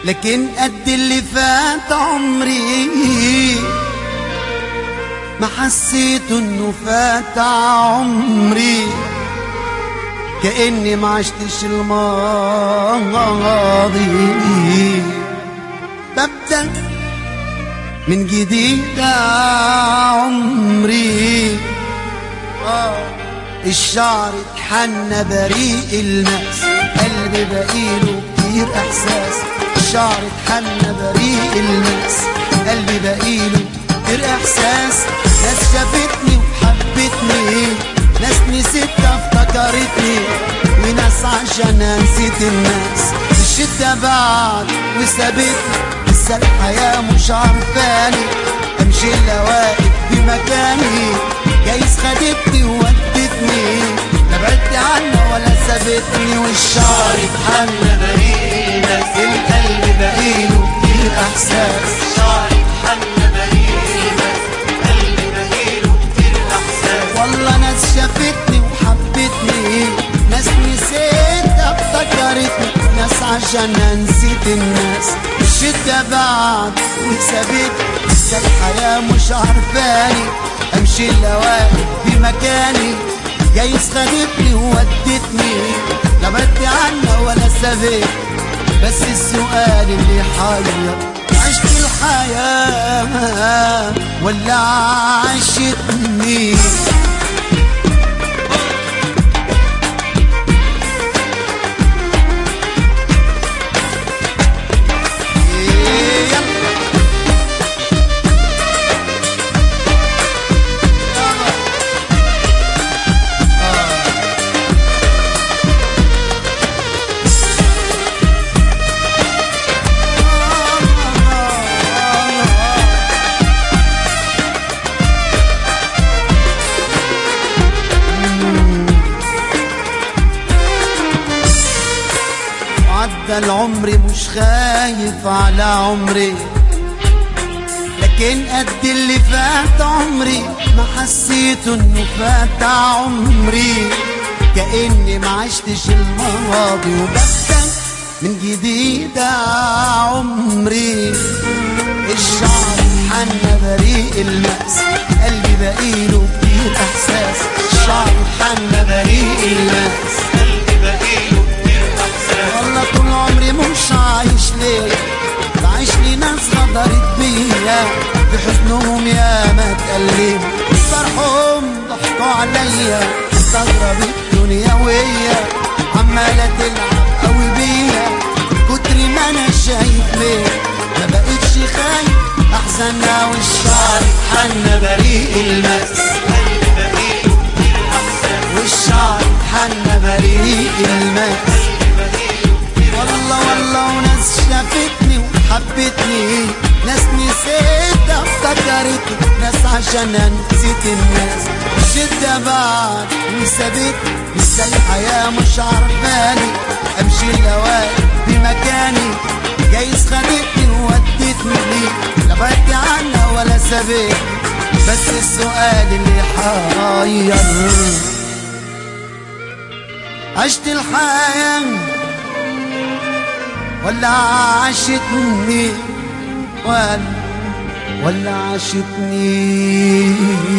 لكن قد اللي فات عمري ما حسيت انه فات عمري، كأني ما عشتش الماضي. ببدأ من جديد عمري. الشعر اتحنى بريء الماس، قلبي بقيله كتير احساس. الشعر اتحنى بريء الماس، قلبي بقيله كتير احساس. ناس شافتني وحبتني، ناس نسيتها افتكرتني، وناس عشان نسيت الناس. الشدة بعد وسابتني، لسه الحياة مش عارفاني، امشي الا واقف بمكاني. جايز خدتني وودتني، لا بعدت عنها ولا سابتني. والشعر اتحنى بريء ناس، القلب بقيله كتير احساس. الشعر اتحنى بريء ناس، القلب بقيله كتير احساس. والله ناس شافتني وحبتني، ناس نسيتها افتكرتني، ناس عشان نسيت الناس. الشدة بعد وسابتني، لسه الحياة مش عارفاني، امشي الا واقف بمكاني. جايز خدتني وودتني، لا بعدت عنها ولا سابتني. بس السؤال اللي حير، عشت الحياة ولا عشتني؟ عدى العمر مش خايف على عمري، لكن قد اللي فات عمري ما حسيت انه فات عمري، كأني ما عشتش الماضي. وببدأ من جديد عمري. الشعر اتحنى بريء الماس، قلبي بقيله كتير احساس. الشعر اتحنى بريء الماس، قلبي بقيله كتير احساس. والله طول عمري مش عايش ليه، بعيش لناس غدرت بيا، بحزنهم يا ما اتألم، فرحهم ضحكوا عليا. استغرب الدنيا ويا عمالة تلعب قوي بيا، كتر ما انا شايف ليه ما بقتش خايف احزنها. والشعر اتحنى بريء الماس، قلبي بقيله كتير احساس. والشعر اتحنى بريء الماس. والله وناس شافتني وحبتني، ناس نسيتها افتكرتني، ناس عشان نسيت الناس. الشدة بعد وسابتني، لسه الحياة مش عارفاني، امشي الا واقف بمكاني. جايز خدتني وودتني ليه، لا بعدت عنها ولا سابتني. بس السؤال اللي حير، عشت الحياة ولا عاشتني؟ ولا عاشتني؟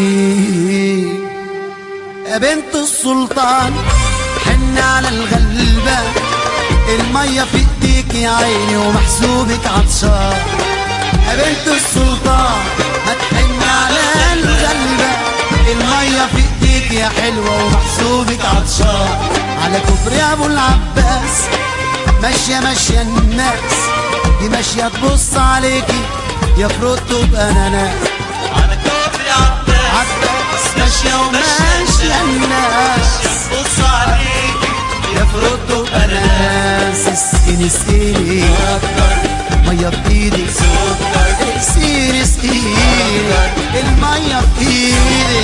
يا بنت السلطان حن على الغلبة، المية في ايديك يا عيني ومحسوبك عطشان. يا بنت السلطان ما تحن على الغلبة، المية في ايديك يا حلوة ومحسوبك عطشان. على كفر ابو العباس ماشية الناس، دي ماشية تبص عليكي يا فروتو بأناناس. على كفر عباس ماشية وماشية الناس، تبص عليكي يا فروتو بأناناس. اسقيني مية بإيدي، اسقيني المية بإيدي.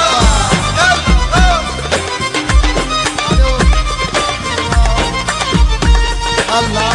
الله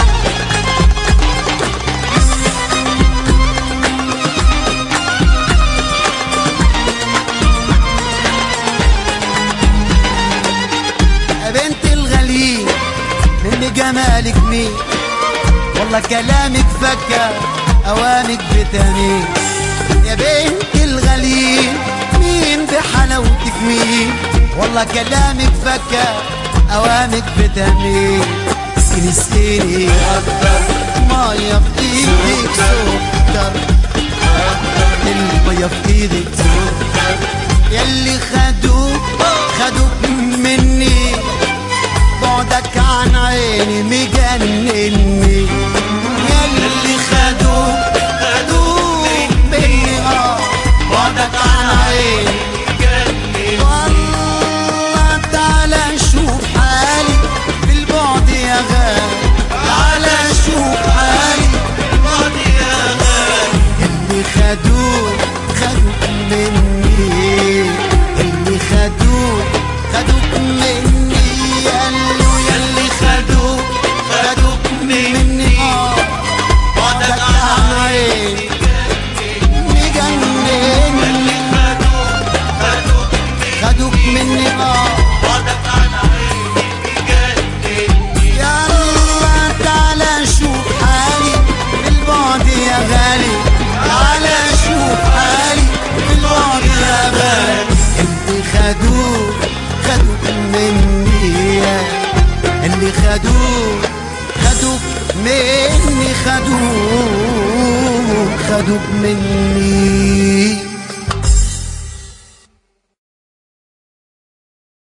يا بنت الغالين، من جمالك مين والله كلامك فكر اوامك بتميل يا بنت الغليل مين بحلاوتك مين والله كلامك فكر اوامك بتميل اسقيني اسقيني مية في ايدك سكر المية في ايدك سكر ياللي خدوك مني بعدك عن عيني مجنني ياللي خدوك مني بعدك عن عيني مجنني والله تعالى شوف حالي بالبعد يا غالي تعالى شوف حالي بالبعد يا غالي ياللي خدوك مني اللي خدوك مني قالوا ياللي خدوك مني بعدك عن عيني مجنني خدوك مني بعدك عن عيني مجنني يلا تعالى شوف حالي بالبعد يا غالي تعالى شوف حالي بالبعد يا غالي اللي خدوك مني اللي خدوك مني خدوك مني